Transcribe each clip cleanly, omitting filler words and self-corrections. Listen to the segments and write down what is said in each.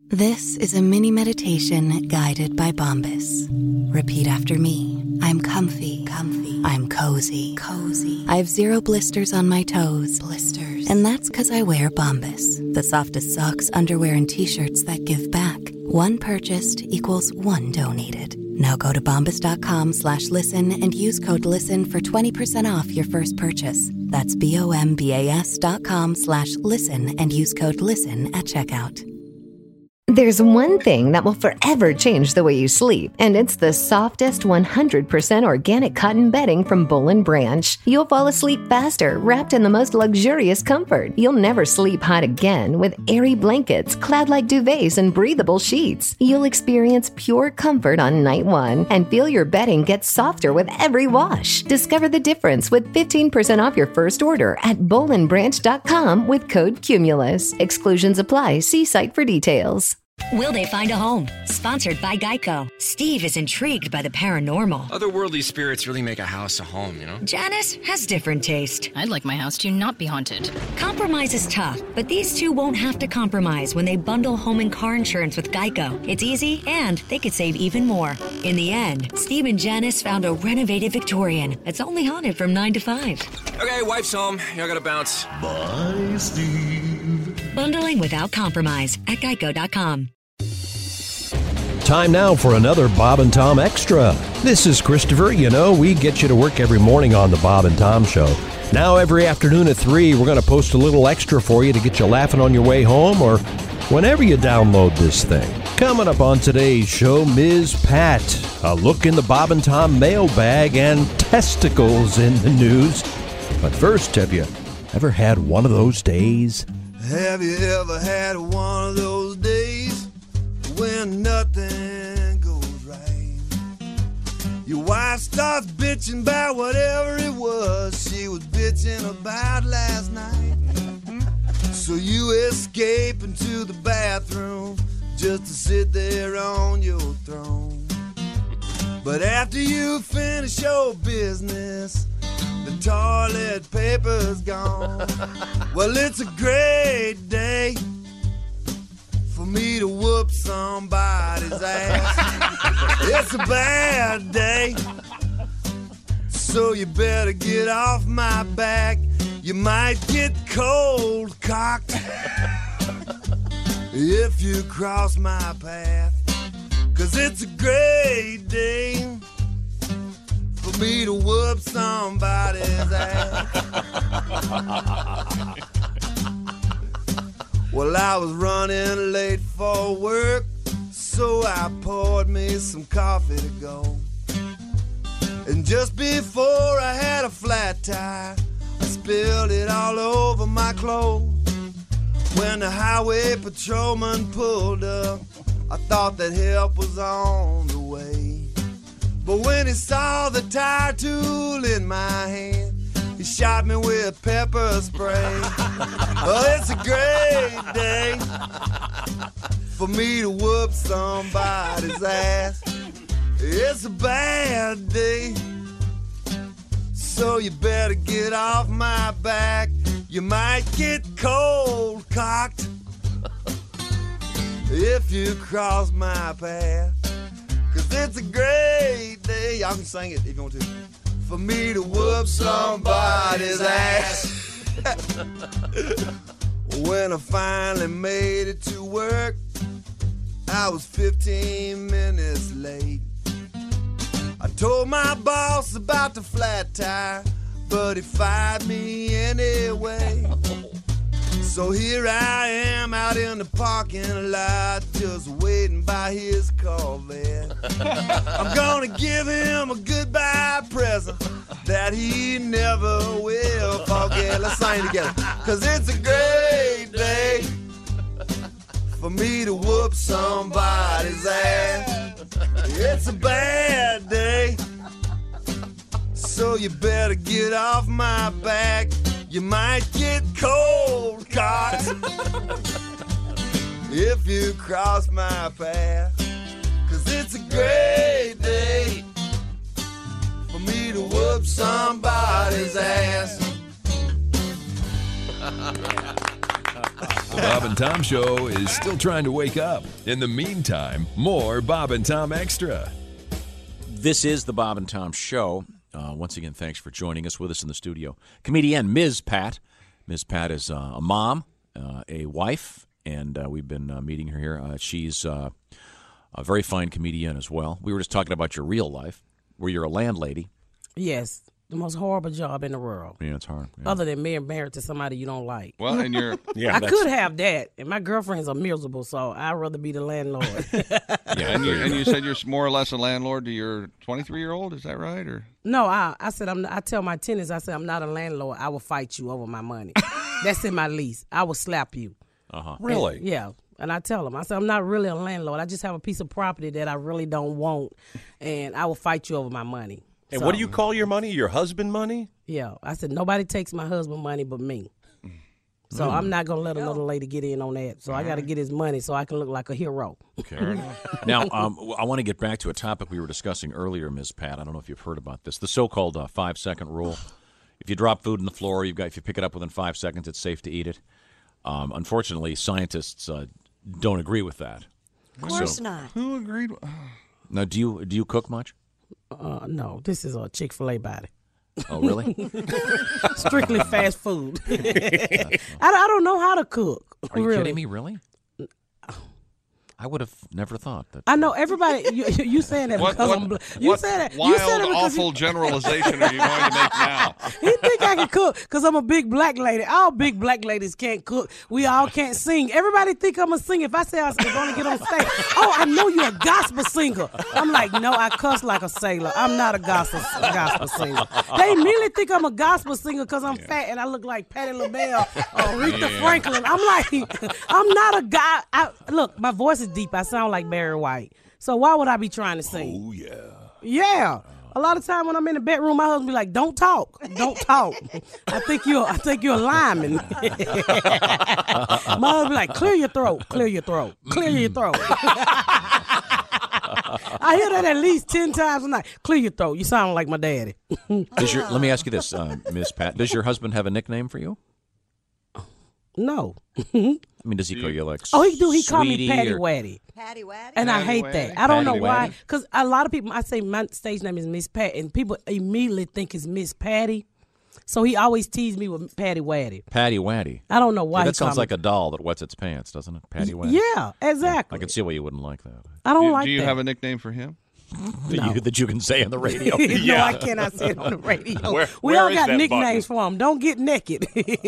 This is a mini meditation guided by Bombas. Repeat after me. I'm comfy. I'm cozy. I have 0 blisters on my toes. And that's because I wear Bombas, the softest socks, underwear, and T-shirts that give back. One purchased equals one donated. Now go to bombas.com/listen and use code LISTEN for 20% off your first purchase. That's bombas.com/listen and use code LISTEN at checkout. There's one thing that will forever change the way you sleep, and it's the softest 100% organic cotton bedding from Boll & Branch. You'll fall asleep faster, wrapped in the most luxurious comfort. You'll never sleep hot again with airy blankets, cloud-like duvets, and breathable sheets. You'll experience pure comfort on night one and feel your bedding get softer with every wash. Discover the difference with 15% off your first order at bollandbranch.com with code CUMULUS. Exclusions apply. See site for details. Will they find a home? Sponsored by Geico. Steve is intrigued by the paranormal. Otherworldly spirits really make a house a home, you know? Janice has different taste. I'd like my house to not be haunted. Compromise is tough, but these two won't have to compromise when they bundle home and car insurance with Geico. It's easy, and they could save even more. In the end, Steve and Janice found a renovated Victorian that's only haunted from 9 to 5. Okay, wife's home. I gotta bounce. Bye, Steve. Bundling without compromise at Geico.com. Time now for another Bob and Tom Extra. This is Christopher. You know, we get you to work every morning on the Bob and Tom Show. Now every afternoon at 3, we're going to post a little extra for you to get you laughing on your way home or whenever you download this thing. Coming up on today's show, Ms. Pat, a look in the Bob and Tom mailbag, and testicles in the news. But first, have you ever had one of those days? Have you ever had one of those days when nothing goes right? Your wife starts bitching about whatever it was she was bitching about last night. So you escape into the bathroom just to sit there on your throne. But after you finish your business, the toilet paper's gone. Well, it's a great day for me to whoop somebody's ass. It's a bad day, so you better get off my back. You might get cold cocked if you cross my path. 'Cause it's a great day for me to whoop somebody's ass. Well, I was running late for work, so I poured me some coffee to go. And just before I had a flat tire, I spilled it all over my clothes. When the highway patrolman pulled up, I thought that help was on the way. But when he saw the tire tool in my hand, he shot me with pepper spray. Well, it's a great day for me to whoop somebody's ass. It's a bad day, so you better get off my back. You might get cold cocked if you cross my path. 'Cause it's a great day, y'all can sing it if you want to, for me to whoop somebody's ass. When I finally made it to work, I was 15 minutes late. I told my boss about the flat tire, but he fired me anyway. So here I am out in the parking lot, just waiting by his Corvette. I'm gonna give him a goodbye present that he never will forget. Let's sing together. 'Cause it's a great day for me to whoop somebody's ass. It's a bad day, so you better get off my back. You might get cold cocked if you cross my path. 'Cause it's a great day for me to whoop somebody's ass. The Bob and Tom Show is still trying to wake up. In the meantime, more Bob and Tom Extra. This is the Bob and Tom Show. Once again, thanks for joining us. With us in the studio, comedian Ms. Pat. Ms. Pat is a mom, a wife, and we've been meeting her here. She's a very fine comedian as well. We were just talking about your real life, where you're a landlady. Yes, the most horrible job in the world. Yeah, it's hard. Yeah. Other than being married to somebody you don't like. Well, and you're... I could have that, and my girlfriends are miserable, so I'd rather be the landlord. And you said you're more or less a landlord to your 23-year-old, is that right? Or No, I said I tell my tenants, I said I'm not a landlord. I will fight you over my money. That's in my lease. I will slap you. Really? Yeah. And I tell them, I said, I'm not really a landlord. I just have a piece of property that I really don't want, and I will fight you over my money. And what do you call your money? Your husband money? Yeah. I said, nobody takes my husband money but me. So I'm not going to let another lady get in on that. So I got to get his money so I can look like a hero. Okay. Now, I want to get back to a topic we were discussing earlier, Ms. Pat. I don't know if you've heard about this. The so-called 5-second rule. If you drop food on the floor, if you pick it up within 5 seconds, it's safe to eat it. Unfortunately, scientists don't agree with that. Of course not. Who agreed? Now, do you cook much? No, this is a Chick-fil-A body. Oh, really? Strictly fast food. I don't know how to cook. Are you really. kidding me? Really? I would have never thought that. I know everybody. You saying that because I'm black. You said that. Wild, you said it because awful generalization are you going to make now? He think I can cook because I'm a big black lady. All big black ladies can't cook. We all can't sing. Everybody think I'm a singer. If I say I'm going to get on stage, oh, I know you're a gospel singer. I'm like, no, I cuss like a sailor. I'm not a gospel singer. They immediately think I'm a gospel singer because I'm fat and I look like Patti LaBelle or Aretha Franklin. I'm like, I'm not a guy. Look, my voice is deep. I sound like Barry White. So why would I be trying to sing? Oh, yeah. Yeah. A lot of time when I'm in the bedroom, my husband be like, "Don't talk, don't talk." I think you're a lineman. My husband be like, "Clear your throat, clear your throat, clear your throat." I hear that at least 10 times a night. Clear your throat. You sound like my daddy. Let me ask you this, Ms. Pat. Does your husband have a nickname for you? No. I mean, does he call you like? Oh, he do. He call me Sweetie Patty or- Waddy. Patty Waddy? And I hate Waddy? that. I don't know Patty why. Waddy? Because a lot of people, I say my stage name is Miss Pat, and people immediately think it's Miss Patty. So he always teased me with Patty Waddy. Patty Waddy. I don't know why. Yeah, he that sounds call me- like a doll that wets its pants, doesn't it? Patty Waddy. Yeah, exactly. I can see why you wouldn't like that. I don't like Do you that. have a nickname for him? No. That you can say on the radio. No, I cannot say it on the radio. Where we all is got that nicknames for him. Don't get naked.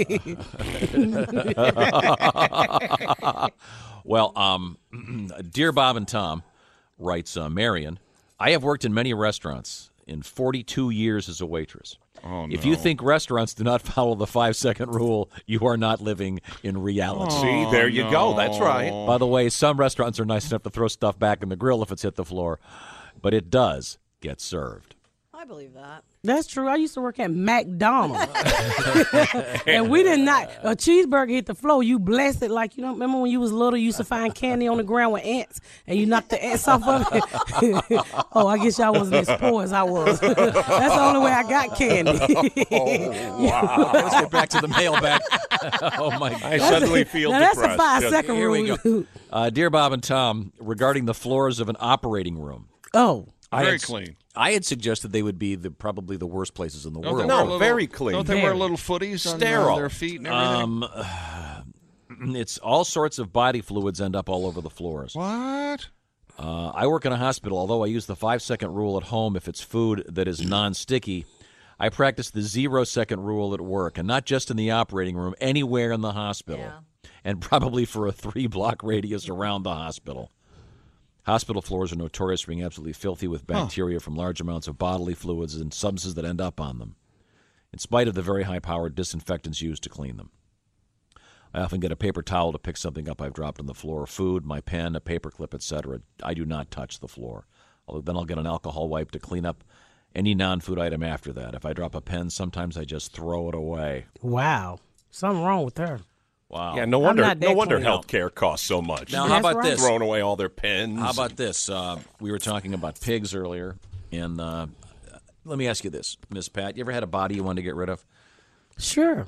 Well, dear Bob and Tom, writes Marion, I have worked in many restaurants in 42 years as a waitress. Oh, no. If you think restaurants do not follow the 5-second rule, you are not living in reality. See, there you go. That's right. By the way, some restaurants are nice enough to throw stuff back in the grill if it's hit the floor, but it does get served. I believe that. That's true. I used to work at McDonald's. And we did not, a cheeseburger hit the floor, you blessed it like, remember when you was little, you used to find candy on the ground with ants, and you knocked the ants off of it? Oh, I guess y'all wasn't as poor as I was. That's the only way I got candy. Wow. Let's get back to the mailbag. Oh, my God. I suddenly feel now depressed. That's a 5-second Here rule. we go. Dear Bob and Tom, regarding the floors of an operating room. Oh. Very clean. I had suggested they would be probably the worst places in the world. No, very clean. Don't they wear little footies on their feet and everything? It's all sorts of body fluids end up all over the floors. What? I work in a hospital. Although I use the 5-second rule at home if it's food that is non-sticky, I practice the 0-second rule at work, and not just in the operating room, anywhere in the hospital, and probably for a 3-block radius around the hospital. Hospital floors are notorious for being absolutely filthy with bacteria from large amounts of bodily fluids and substances that end up on them, in spite of the very high-powered disinfectants used to clean them. I often get a paper towel to pick something up I've dropped on the floor, food, my pen, a paper clip, etc. I do not touch the floor. Although then I'll get an alcohol wipe to clean up any non-food item after that. If I drop a pen, sometimes I just throw it away. Wow. Something wrong with her. Wow. Yeah, no wonder clean. health care costs so much. Now, how about this? Throwing away all their pens. How about this? We were talking about pigs earlier, and let me ask you this, Miss Pat. You ever had a body you wanted to get rid of? Sure.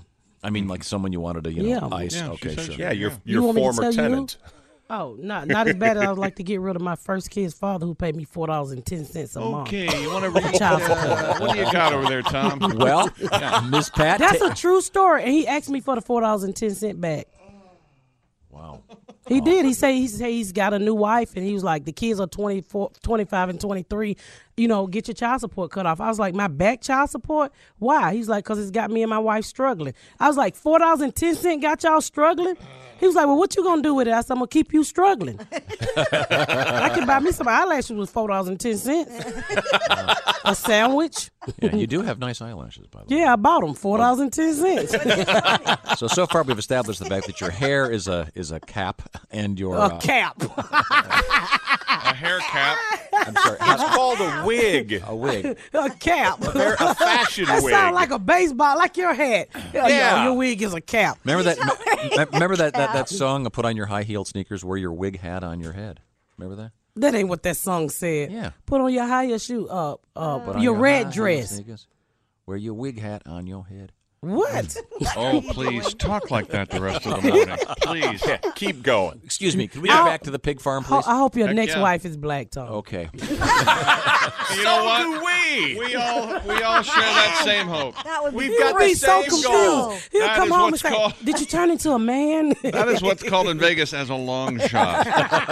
I mean, like someone you wanted to, ice. Yeah, okay, sure. Yeah, your You want me to former tell you who? tenant. Oh, not as bad as I would like to get rid of my first kid's father, who paid me $4.10 a month. Okay, you want to read? Child support. What do you got over there, Tom? Well, Miss Pat. That's a true story, and he asked me for the $4.10 back. Wow. He did. He say he's got a new wife, and he was like, the kids are 24, 25, and 23. Get your child support cut off. I was like, my back child support? Why? He's like, because it's got me and my wife struggling. I was like, $4.10 got y'all struggling? He was like, well, what you going to do with it? I said, I'm going to keep you struggling. I can buy me some eyelashes with $4.10. A sandwich. Yeah, you do have nice eyelashes, by the way. Yeah, I bought them, $4.10. So far we've established the fact that your hair is a cap and your A cap. A hair cap. I'm sorry. It's called a wig. A wig. A cap. A fashion That wig. sounds like a baseball, like your hat. Yeah. Your wig is a cap. Remember that? Remember that song? Put on your high-heeled sneakers, wear your wig hat on your head. Remember that? That ain't what that song said. Yeah. Put on your higher shoe, Put on your red high-heeled dress. sneakers, wear your wig hat on your head. What? Oh, please talk like that the rest of the morning, please. Yeah, keep going. Excuse me. Can we get back to the pig farm, please? I hope your Heck next yeah. wife is black, Tom. Okay. You know what? Do we? We all share that same hope. That would be We've got the Be so same confused. goal. He'll That come is home and what's say, called- "Did you turn into a man?" That is what's called in Vegas as a long shot.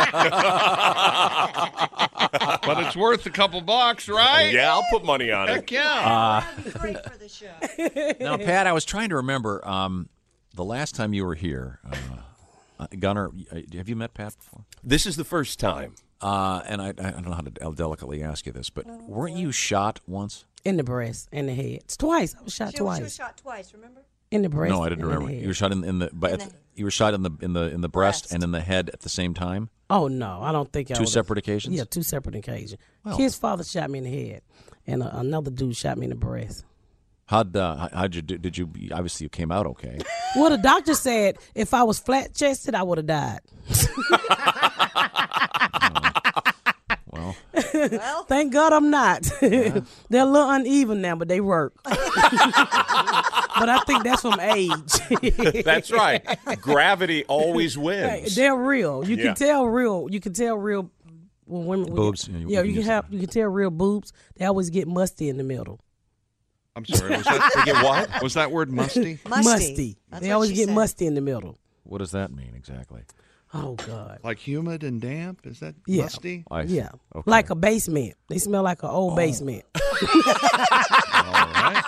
But it's worth a couple bucks, right? Yeah, I'll put money on it. Heck yeah. great for the show. Now, Pat, I was trying to remember the last time you were here. Gunnar, have you met Pat before? This is the first time. And I don't know how to delicately ask you this, but weren't you shot once? In the breast and the head. It's twice. I was shot twice. She was shot twice, remember? In the breast. No, I didn't and in remember. the head. You were shot in the you were shot in the breast and in the head at the same time. Oh no, I don't think I Two would've- separate occasions? Yeah, two separate occasions. Well. His father shot me in the head, and another dude shot me in the breast. How'd you do? Did you obviously you came out okay? Well, the doctor said if I was flat chested, I would have died. Well, Thank God I'm not. They're a little uneven now, but they work. But I think that's from age. That's right. Gravity always wins. They're real. You Yeah. can tell real. You can tell real when women Boobs, Yeah, you can tell real boobs. They always get musty in the middle. I'm sorry. Was that, They get what? was that word musty? Musty. That's They what always she get said. musty in the middle. what does that mean exactly? Oh God. Like humid and damp? Is that Yeah. musty? I see. Yeah. Okay. Like a basement. They smell like an old basement. All right.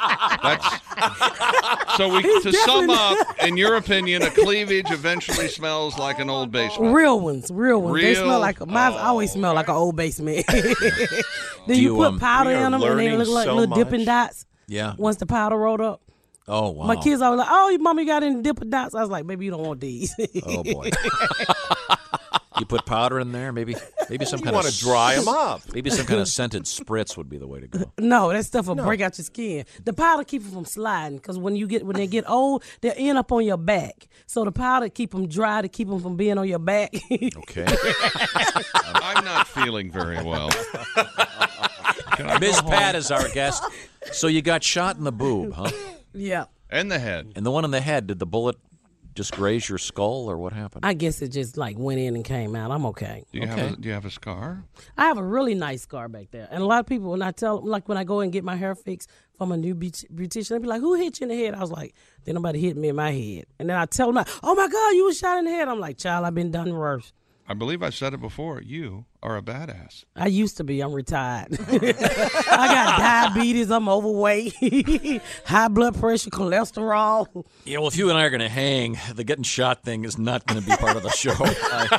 To sum up, in your opinion, a cleavage eventually smells like an old basement. Real ones. They Real? smell like mine. Always smell like an old basement. Then Do you you, put powder we are in them, and they learning look like so little dipping much. dots. Yeah. Once the powder rolled up. Oh wow. My kids always like, "Oh, your mommy got any dipping dots?" I was like, "Baby, you don't want these." Oh boy. You put powder in there, maybe some You kind want of to dry them up. Maybe some kind of scented spritz would be the way to go. No, that stuff will break out your skin. The powder keep them from sliding because when they get old, they'll end up on your back. So the powder keep them dry to keep them from being on your back. Okay. I'm not feeling very well. Can I Miss go home? Pat is our guest. So you got shot in the boob, huh? Yeah. And the head. And the one in the head, did the bullet just graze your skull or what happened? I guess it just like went in and came out. I'm okay. Do you have a scar? I have a really nice scar back there. And a lot of people, when I tell, like when I go and get my hair fixed from a new beautician, they be like, "Who hit you in the head?" I was like, "Then nobody hit me in my head." And then I tell them, "Oh my God, you was shot in the head." I'm like, "Child, I've been done worse." I believe I said it before. You are a badass. I used to be. I'm retired. I got diabetes. I'm overweight. High blood pressure, cholesterol. Yeah, well, if you and I are going to hang, the getting shot thing is not going to be part of the show. Well,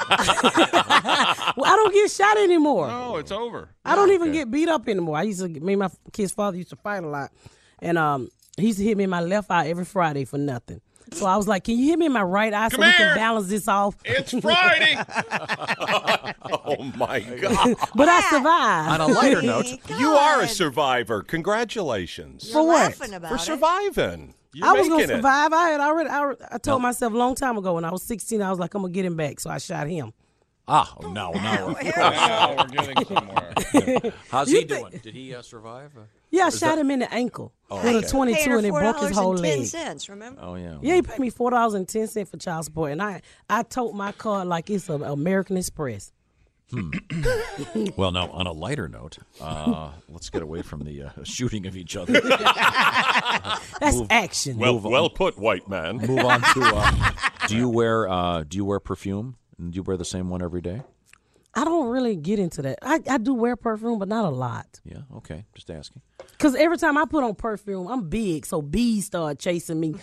I don't get shot anymore. No, it's over. I don't even get beat up anymore. Me and my kid's father used to fight a lot. And he used to hit me in my left eye every Friday for nothing. So I was like, "Can you hit me in my right eye so we can balance this off?" It's Friday. Oh, my God. But I survived. On a lighter note, You are a survivor. Congratulations. For what? For surviving. You're I was going making to it. survive. I told myself a long time ago when I was 16, I was like, "I'm going to get him back." So I shot him. Ah, no. Now we're getting somewhere. How's he doing? Did he survive? Yeah, I Is shot that- him in the ankle Oh, with okay. a 22, Paid her and it broke his whole leg. $4.10, remember? Oh, yeah. Yeah, he paid me $4.10 for child support, and I tote my card like it's an American Express. Well, now, on a lighter note, let's get away from the shooting of each other. That's action. Well put, white man. Move on to, do you wear perfume? Do you wear the same one every day? I don't really get into that. I do wear perfume, but not a lot. Yeah, okay. Just asking. Because every time I put on perfume, I'm big, so bees start chasing me.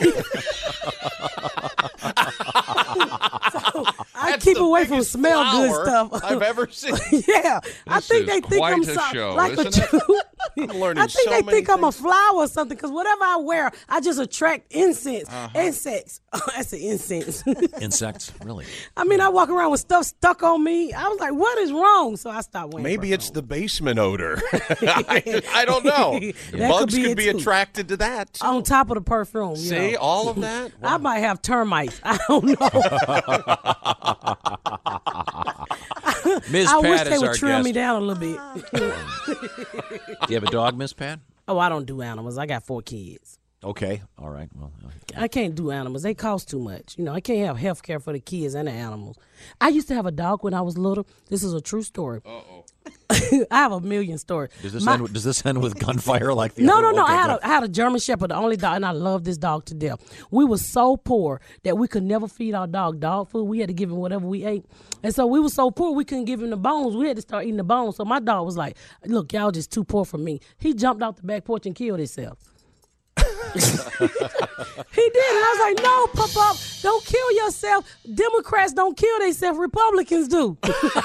I keep away from smell good stuff. I've ever seen. Yeah, I This think is they think quite I'm a show, like isn't it? I'm learning I think so they many think I'm a things. flower or something. Because whatever I wear, I just attract incense. Uh-huh. Insects. I said incense. Insects? Really? I mean, I walk around with stuff stuck on me. I was like, what is wrong? So I stopped wearing Maybe perfume. it's the basement odor. I don't know. That Bugs could could be be it, too. attracted to that. too. On top of the perfume. You See, know. all of that? I might have termites. I don't know. Ms. I Pat wish they is would our trim guest. me down a little bit. Do you have a dog, Miss Pat? Oh, I don't do animals. I got 4 kids. Okay. All right. Well, I can't do animals. They cost too much. You know, I can't have health care for the kids and the animals. I used to have a dog when I was little. This is a true story. Uh-oh. I have a million stories. does this end with gunfire like the No, other? no, no. Okay, I good. had a German Shepherd, the only dog, and I love this dog to death. We were so poor that we could never feed our dog food. We had to give him whatever we ate. And so we were so poor we couldn't give him the bones. We had to start eating the bones. So my dog was like, look, y'all just too poor for me. He jumped off the back porch and killed himself. He did, and I was like, "No, Pop, don't kill yourself. Democrats don't kill themselves. Republicans do."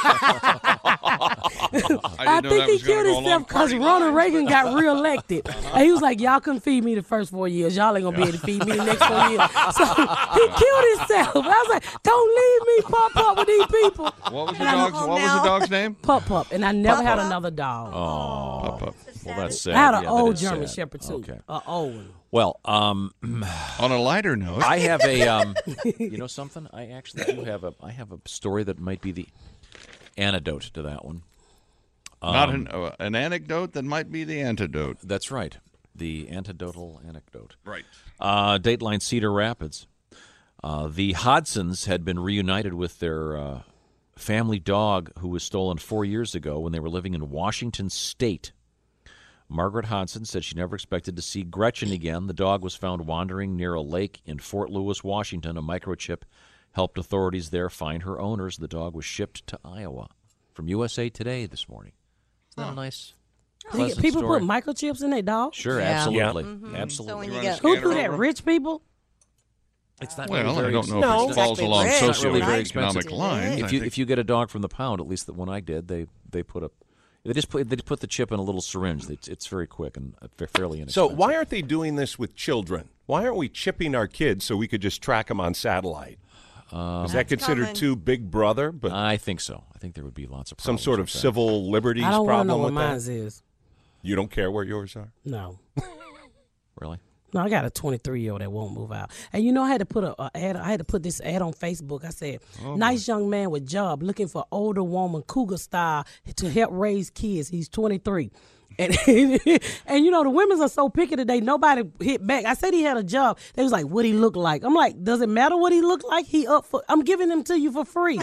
I think he killed himself because Ronald Reagan got reelected, and he was like, "Y'all couldn't feed me the first 4 years. Y'all ain't gonna be able to feed me the next 4 years." So he killed himself. I was like, "Don't leave me, Pop, with these people." What was the dog's name? Pup, and I never had another dog. Oh, well, that's sad. I had an Yeah, that old is German sad. Shepherd too. Okay. An old one. Well, on a lighter note, I have a, you know something? I actually do have a story that might be the antidote to that one. Not an anecdote that might be the antidote. That's right. The antidotal anecdote. Right. Dateline Cedar Rapids. The Hodsons had been reunited with their family dog who was stolen 4 years ago when they were living in Washington State. Margaret Hodson said she never expected to see Gretchen again. The dog was found wandering near a lake in Fort Lewis, Washington. A microchip helped authorities there find her owners. The dog was shipped to Iowa. From USA Today this morning. Isn't that a nice, pleasant People story? put microchips in their dogs? Sure, Yeah. absolutely. Mm-hmm. Absolutely. Who do that? Rich people? It's not Well, really I very don't know expensive. if it falls along It's not really very socioeconomic expensive. lines. If you get a dog from the pound, at least the one I did, they put a they just put the chip in a little syringe. It's very quick and fairly inexpensive. So why aren't they doing this with children? Why aren't we chipping our kids so we could just track them on satellite? Is that considered too Big Brother? But I think so. I think there would be lots of some problems sort of with that. civil liberties I don't want to problem know what with mine that? is. You don't care where yours are? No. Really? No, I got a 23-year-old that won't move out. And you know, I had to put I had to put this ad on Facebook. I said, "Nice young man with job looking for older woman, cougar style, to help raise kids. He's 23." And and you know, the women are so picky today. Nobody hit back. I said he had a job. They was like, "What he look like?" I'm like, "Does it matter what he look like? He up for. I'm giving him to you for free."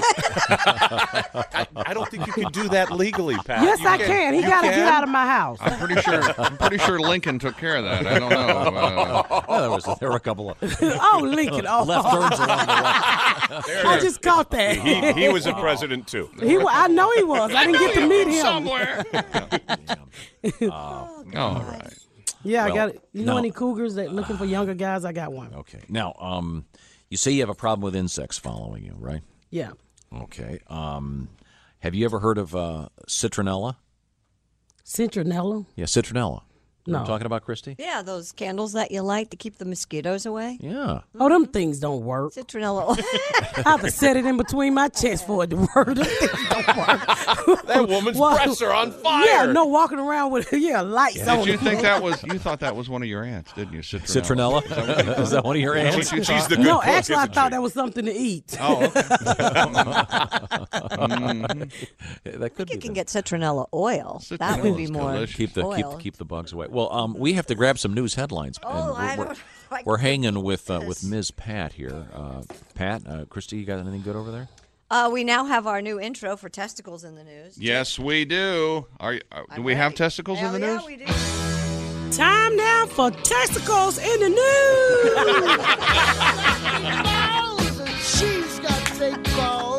I don't think you can do that legally, Pat. Yes, You I can. He got to get out of my house. I'm pretty sure Lincoln took care of that. I don't know. Well, there were a couple of Oh, Lincoln. Oh. left turns along the way. I just caught that. He was a president, too. I know he was. I didn't get to meet him. Somewhere. All right. Yeah, Well, I got it. You know no. any cougars that looking for younger guys? I got one. Okay. Now, you say you have a problem with insects following you, right? Yeah. Okay. Have you ever heard of citronella? Citronella? Yeah, citronella. No. I'm talking about, Christy? Yeah, those candles that you light to keep the mosquitoes away. Yeah. Oh, them things don't work. Citronella oil. I have to set it in between my chest for it to work. Them things don't work. That woman's breasts are on fire. Yeah, no, walking around with lights on. Did you think you thought that was one of you thought, didn't you? Citronella? Citronella? Is that one of your aunts? She's the good No, cook, actually, I isn't thought she? that was something to eat. Oh, okay. That could You be can them. get citronella oil. That would be Citronella's more delicious. Keep the bugs away. Well, we have to grab some news headlines. Oh, I and don't we're hanging with Ms. Pat here. Pat, Christy, you got anything good over there? We now have our new intro for testicles in the news. Yes, we do. Do we have testicles in the news? Yeah, we do. Time now for testicles in the news. She's got big balls.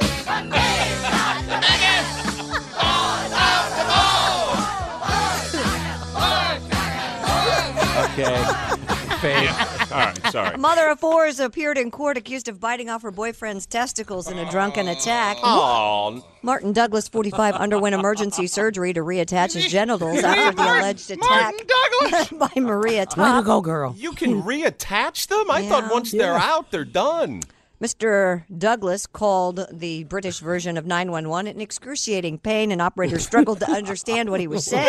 Okay. Faye. All right, sorry. A mother of four has appeared in court accused of biting off her boyfriend's testicles in a drunken attack. Oh, Martin Douglas, 45, underwent emergency surgery to reattach his genitals after the alleged attack by Maria Way to Top. go, girl. you can reattach them? I thought once they're out, they're done. Mr. Douglas called the British version of 911 in excruciating pain, and operators struggled to understand what he was saying.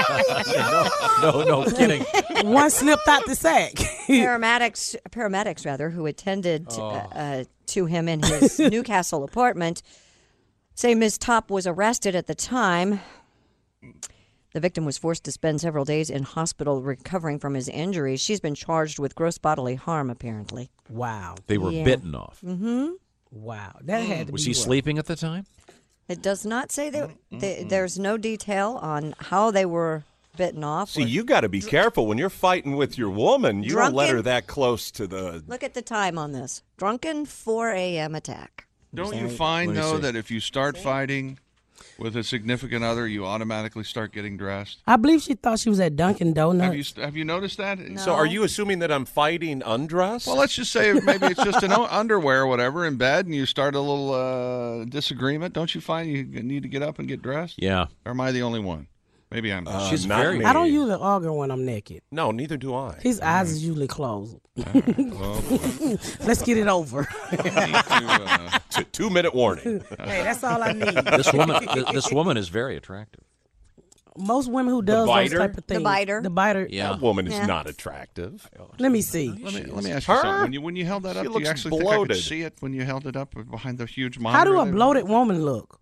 No kidding. One slipped out the sack. Paramedics who attended to him in his Newcastle apartment say Ms. Top was arrested at the time. The victim was forced to spend several days in hospital recovering from his injuries. She's been charged with gross bodily harm, apparently. Wow. They were bitten off. Mm-hmm. Wow. That had to Was be he sleeping at the time? It does not say there's no detail on how they were bitten off. See, you got to be careful when you're fighting with your woman. You don't let her Drunken- that close to the. Look at the time on this. Drunken 4 a.m. attack. Don't you find, though, that if you start fighting with a significant other, you automatically start getting dressed? I believe she thought she was at Dunkin' Donuts. Have you noticed that? So are you assuming that I'm fighting undressed? Well, let's just say maybe it's just an underwear or whatever in bed, and you start a little disagreement. Don't you find you need to get up and get dressed? Yeah. Or am I the only one? Maybe I'm not. She's not very. me. I don't usually argue when I'm naked. No, neither do I. His eyes is usually closed. Well, Let's get it over. It's a 2-minute warning. Hey, that's all I need. This woman is very attractive. Most women who does those biter? type of things. The biter. Yeah. That woman is Yeah. not attractive. Let me see. let me ask you something. When you held that She up, do looks you actually think I bloated. could see it when you held it up behind the huge monitor? How do a there? bloated woman look?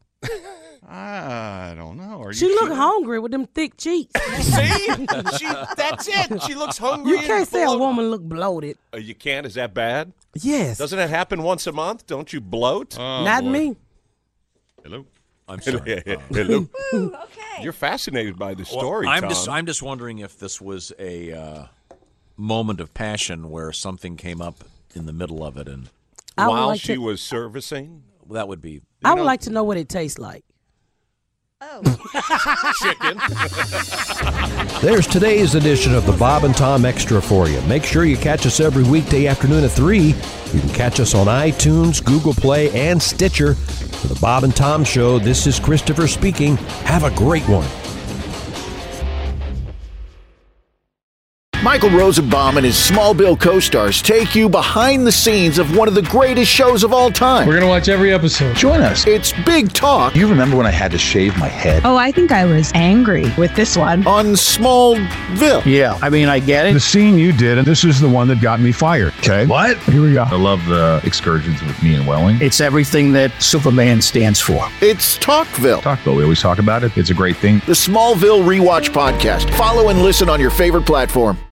I don't know. Are She you look sure? hungry with them thick cheeks. See? That's it. She looks hungry. You and can't say a bloated. woman look bloated. You can't? Is that bad? Yes. Doesn't it happen once a month? Don't you bloat? Oh, Not boy. me. Hello. I'm sorry. Hello. Okay. You're fascinated by the story, I'm Tom. just wondering if this was a moment of passion where something came up in the middle of it, and I would While like she to- was servicing that would be. I would like to know what it tastes like. Oh. chicken. There's today's edition of the Bob and Tom Extra for you. Make sure you catch us every weekday afternoon at 3. You can catch us on iTunes, Google Play, and Stitcher. For the Bob and Tom Show, this is Christopher speaking. Have a great one. Michael Rosenbaum and his Smallville co-stars take you behind the scenes of one of the greatest shows of all time. We're going to watch every episode. Join us. It's Big Talk. You remember when I had to shave my head? Oh, I think I was angry with this one. On Smallville. Yeah, I mean, I get it. The scene you did, and this is the one that got me fired. Okay. What? Here we go. I love the excursions with me and Welling. It's everything that Superman stands for. It's Talkville. Talkville, we always talk about it. It's a great thing. The Smallville Rewatch Podcast. Follow and listen on your favorite platform.